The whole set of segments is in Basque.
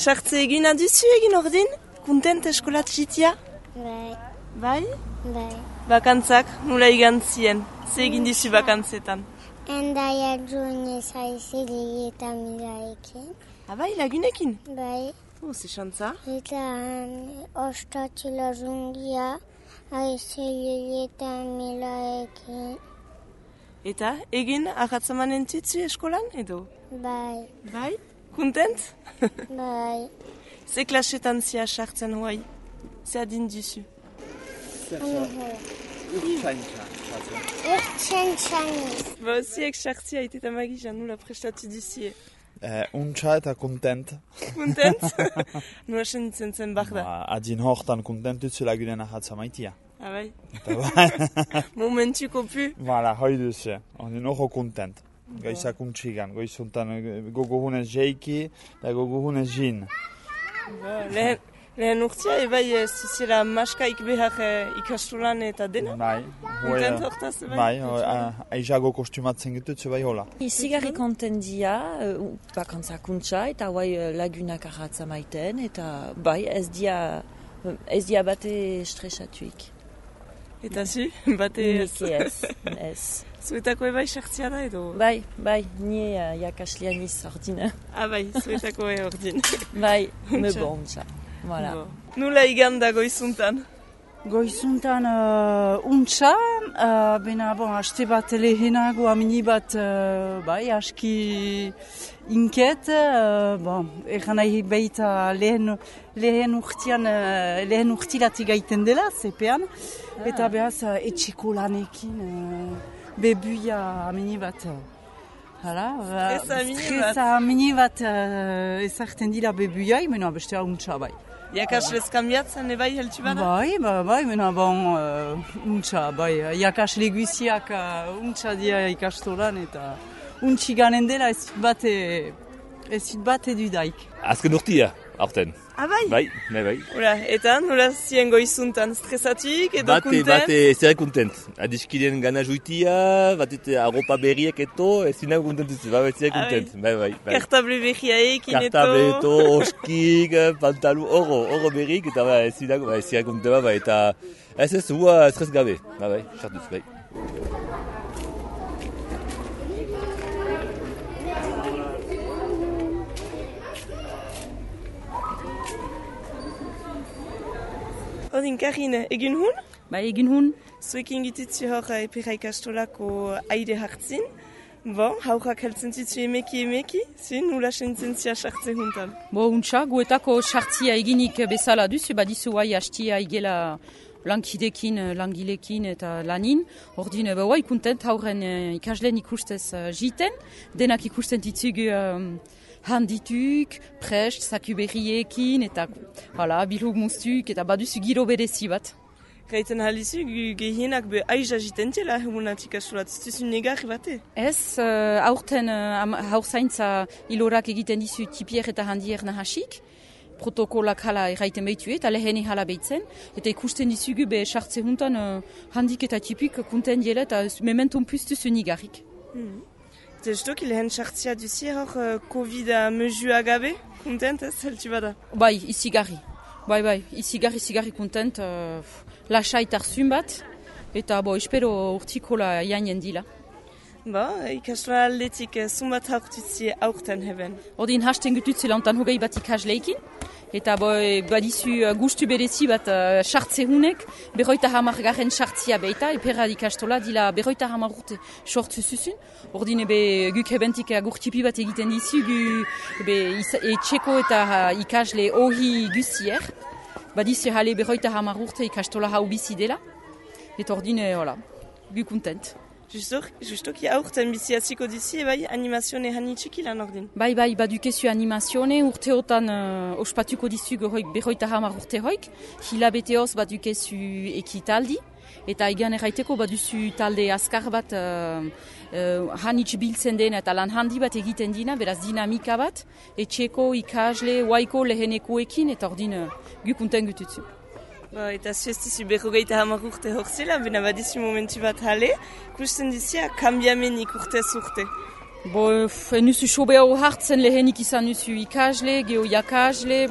Sartze egin aduzu egin ordin? Kontent eskolat jitia? Bai. Bai? Bai. Bakantzak, nula igantzien. Ze egin dizu bakantzetan? Endaiak joan ezaizili eta milaekin. Bai, lagunekin? Bai. Ze xantza? Eta ostatxila zungia aizili eta milaekin. Eta egin ahatzamanen titzu eskolan edo? Bai. Bai? Kontent? Bai. Ze klasetan zia sartzen hoai? Ze adin duzu? Urtsentxaniz. Ziek sartzia eta magizan nula prestatu duzie. Untxa eta kontent. Kontent? Nula senitzen zen bak da? Adin hortan kontent dutzu lagunen ahatzamaitia. Bai? Momentuko pu? Voilà, hoi duzu. Ondin hori kontent. Goizak untxigan. Goizuntan gogohunez jeiki eta gogohunez jin. Lehen urtia, ebai zizela maskaik behar ikastolan eta dena? Bai. Kontent hortaz, bai? Bai, aizago kostumatzen gitutzu bai hola. Izigarri kontendia, bakantzak untxa eta lagunak ahatza maiten, eta bai, ez dia bate stresatuik. Eta zu? Bate ez. Zuetako ebai sartzia da edo? Bai, nie jakaslean iz ordina. Bai, zuetako ordin. Bai, me bon, untxa. Voilà. Nula iganda goizuntan? Goizuntan untxa, bena haste bat lehenago amini bat aski inket, egan nahi baita lehen urtilatik gaiten dela, zepean, eta behaz etxeko lanekin bebuia amini bat. Stresa amini bat ezartzen dira bebuiai, mena bestea untxa bai. Jakaslez kambiatzen ebai heltu bada? Bai, mena untxa, bai. Jakasle guziak untxa dira ikastolan eta untxiganen dela ez bat edudaik. Azken urtia, aurten. Bai? Bai. Eta nola zien goizuntan stresatik edo kontent? Bate zer kontent. Adiskideen gana juitia, batete arropa berriek eto, ez zina kontentuzu, zer kontent. Bai. Kartable berriaekin eto. Kartable eto, oskik, pantalu, oro berrik, eta ez zina kontent, eta ez hua stres gabe. Bai, sartuz, bai. Odin, Karin, egin hun? Bai, egin hun. Zuekin gititzu hor epera ikastolako aire hartzin. Haurak heltzen zitzu emeki, zin nula sentzen zia sartze huntan. Untxa, guetako sartzia eginik bezala duzu, badizu hai hastia igela lankidekin, langilekin eta lanin. Ordin, kontent hauren ikasleen ikustez jiten, denak ikusten ditzugu handituk, prest, zaku berriekin, eta bilhug muztuk, eta baduzu giro berezi bat. Gaiten halizu, gehienak be aiza jitentela hemunatik astolat, ez duzu negarri bate? Ez, aurten haurzaintza ilorak egiten dizu tipier eta handier nahasik, protokolak hala erraiten behitu eta lehene hala behitzen, eta ikusten dizugu be sartze huntan handik eta tipik konten diela eta mementon puztuzu negarrik. Zestok, lehen sartzia duzi hor COVID-a mesua gabe, kontent ez, heltu bada? Bai, izigarri. Bai, izigarri kontent, lasai tarzun bat, eta espero urtikola jainen dila. Ikastola aldetik zumbat haurtutzi aurten heben. Ordin hasten gututzi lantan hogei bat ikasleikin, eta badizu gustu berezi bat sartze hunek, 50 garen sartzia beita, epera ikastola dila 50 urte sortzu zuzun. Ordin guk hebentik agurtipi bat egiten dizu, etxeko eta ikasle hori guzier, badizu hale 50 urte ikastola hau bizi dela, eta ordin, gu kontent. Justoki aurten bizi hasiko dizi, animazione hanitxiki lan ordin? Bai, badukezu animazione, urteotan ospatuko dizu gohoik 50 urte hoik, hilabeteoz badukezu ekitaldi, eta egan erraiteko baduzu talde askar bat hanitx biltzen dena eta lan handi bat egiten dina, beraz dinamika bat, etxeko, ikasle, waiko lehenekoekin, eta ordin gu konten gututzu. Eta zuestizu 50 urte horzela, bena badizu momentu bat hale, kusten dizia kambiamenik urtez urte. Nuzu sobeago hartzen lehenik izan nuzu ikasle, geoiakasle,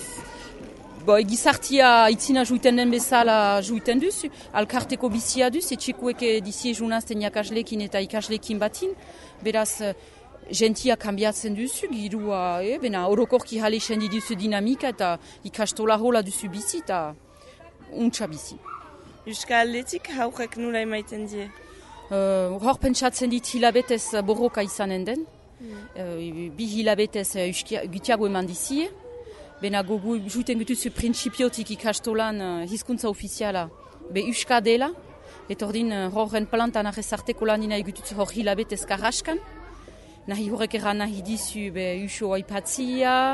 gizartia itzina juiten den bezala juiten duzu, alkarteko bizia duz, etxekuek dizie junazten jakaslekin eta ikaslekin batin, beraz, gentia kambiatzen duzu, girua, bena orokorki halexen diduzu dinamika eta ikastola hola duzu bizi eta untsa bizi. Euskal Aldetik haurek nula emaiten die? Hor pentsatzen dit hilabetez borroka izanen den. Bi hilabetez gutiago eman dizie. Bena gogu juiten gutuzu printzipiotik ikastolan hizkuntza ofiziala euska dela. Eta ordin horren plantan arrezarteko lanina egutuzu hor hilabetez karraskan. Nahi horrek erran nahi dizu usu aipatzia.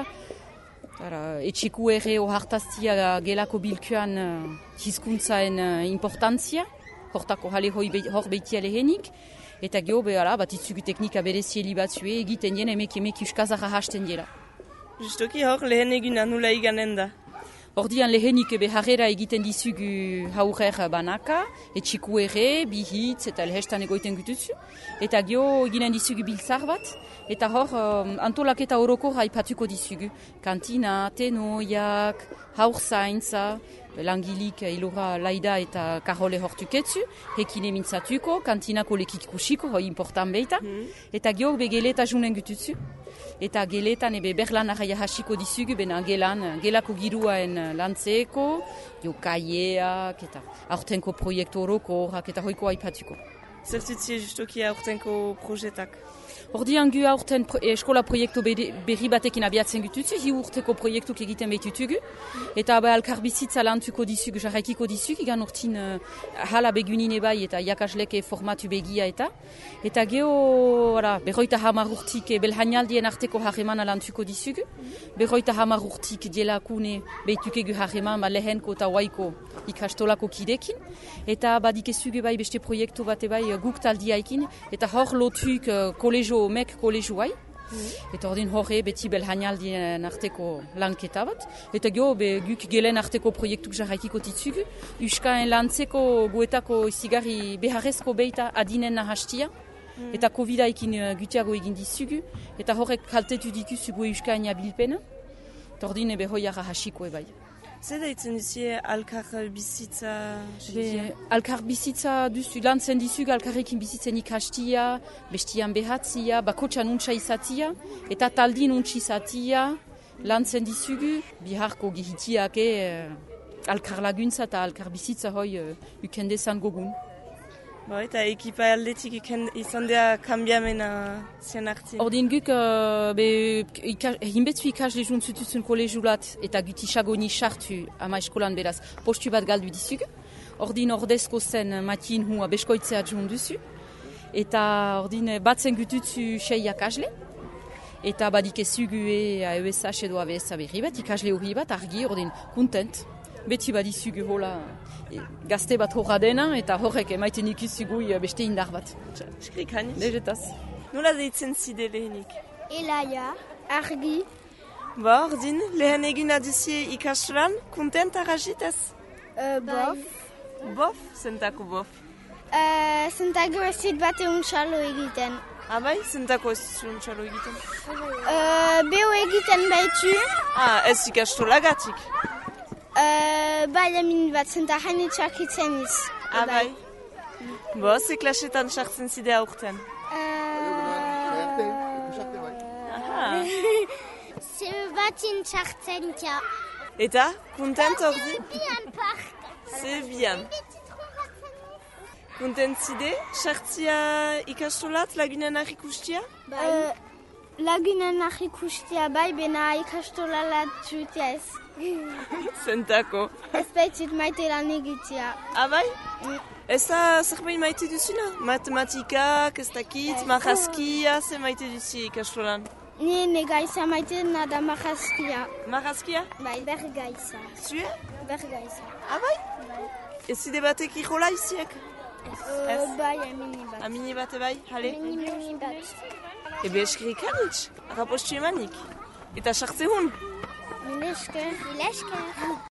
Etxeku ere ohartaztia gelako bilkuan hizkuntzaen importantzia. Hortako jale hor behitia lehenik, eta geho bat itzugu teknika berezieli batzue egiten dien emek euskazara hasten dira. Justoki hor lehen eguna nula iganen da? Ordian lehenik harrera egiten dizugu haurrer banaka, etxiku ere, bihitz eta lehestan egoiten gutuzu, eta geho eginen dizugu biltzar bat, eta hor antolaketa horoko haipatuko dizugu. Kantina, tenoiak, haur zaintza, langilik ilura laida eta karole hortuketzu, hekin emintzatuko, kantinako lekik kusiko, hoi important beita, eta geho geleta junen gutuzu. Eta geletan berlan arraia hasiko dizugu, bena gelako giruaen lantzeeko, kaieak, eta aurtenko proiektu orokorak, eta hoiko aipatuko. Zertutzie justoki aurtenko projetak? Ordian gu aurten eskola proiektu berri batekin abiatzen gutuzu, hi urteko proiektuk egiten behitutugu, eta alkarbizitza lantuko dizugu, jarraikiko dizugu, igan urtin hala begunine bai eta jakasleke formatu begia eta geho, berroita hamar urtik belhainaldien arteko harremana lantuko dizugu, berroita hamar urtik dielakune behitukegu harreman lehenko eta waiko ikastolako kidekin, eta badikezugu bai beste proiektu bate bai guk taldiaikin, eta hor lotuk kolegio mek kolegioai, eta ordin horre beti belhainaldien arteko lanketa bat, eta geho guk gelen arteko proiektuk jarraikiko titzugu, uskaen lantzeko goetako izigarri beharrezko beita adinen nahastia, eta COVID-aikin gutiago egin dizugu, eta horrek kaltetu dituzu goe uskaen abilpena, eta ordin hoiara hasiko ebai. Zer daitzen duzie alkar bizitza? Alkar bizitza duzu, lantzen dizugu alkarrekin bizitzen ikastia, bestian behatzia, bakotxan untsa izatia, eta taldin untsi izatia, lantzen dizugu, biharko gihitiak alkar laguntza eta alkar bizitza hoi ukendezan gogun. Eta ekipa aldetik izan dea kambiamena zien hartzin? Ordin guk hinbetzu ikasle juntzutuzun kolegiulat eta gutisago ni sartu ama eskolan beraz postu bat galdu dizugu. Ordin ordezko zen matin hua beskoitzea junduzu. Eta ordin batzen gututzu 6 ikasle. Eta badikezugu ESH edo ABS berri bat, ikasle hori bat argi ordin kontent. Beti badizugu hola gazte bat horra dena eta horrek emaiten ikuzugu beste indar bat. Eskrik hainitz. Dejetaz. Nola deitzen zide lehenik? Elaia, argi. Ordin, lehen eguna duzie ikastolan, kontent arragitaz? Bof. Bof? Zentako bof? Zentako ez zit bate unxalo egiten. Bai, zentako ez unxalo egiten? Beho egiten baitu. Ez ikastolagatik? Bai, emin bat, zenta haini txakitzen iz. Bai. Ze klasetan sartzen zide aurten? Ze batin txartzen tia. Eta, kontent hor di? Bian part. Ze bian. Kontent zide, sartzia ikastolat lagunen ahikustia? Bai. Lagunen ahikustia bai, bena ikastolat jutia ez. Zentako. Ez baitzit maite lan egitea. Bai? Ez da zerbait maite duzuna? Matematikak, ez dakit, marrazkia, ze maite duzi ikastolan? Ni gaiza maite nada marrazkia. Marrazkia? Bai, bergaiza. Zue? Bergaiza. Bai? Ez zide batek irola iziek? Bai, amini bat. Amini bat bai, hale? Amini bat. Ebe eskrik hanitz, rapostu emanik. Eta sartze hun? Milesker.